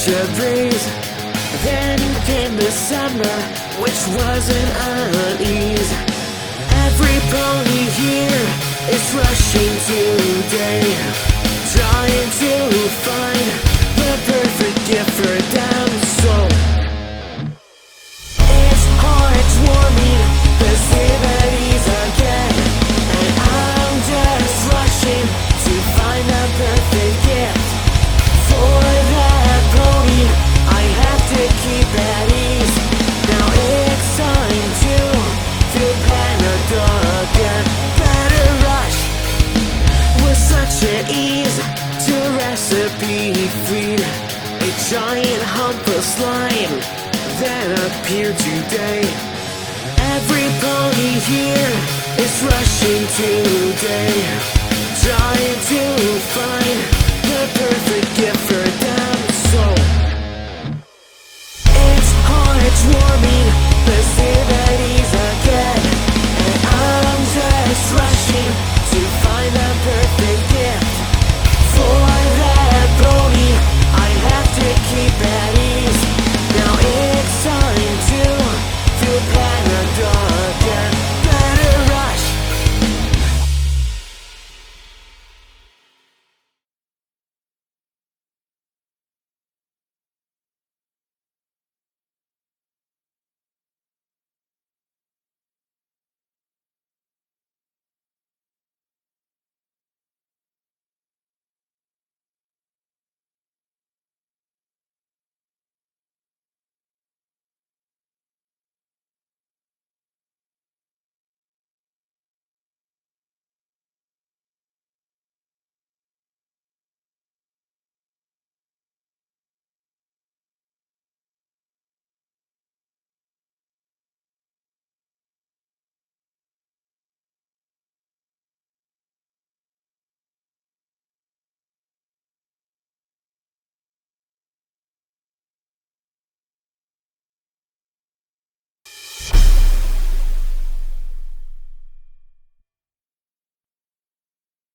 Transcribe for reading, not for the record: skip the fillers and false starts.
catch a breeze. Then came the summer, which wasn't unease. Every pony here is rushing today, trying to find the perfect gift for them. So it's heartwarming to see that he's again, and I'm just rushing to find the perfect gift for that pony. I have to keep at ease. Now it's time to feel Panadol again. Better rush with such an ease to recipe feed a giant hump of slime that appeared today. Every pony here is rushing today, trying to find the perfect gift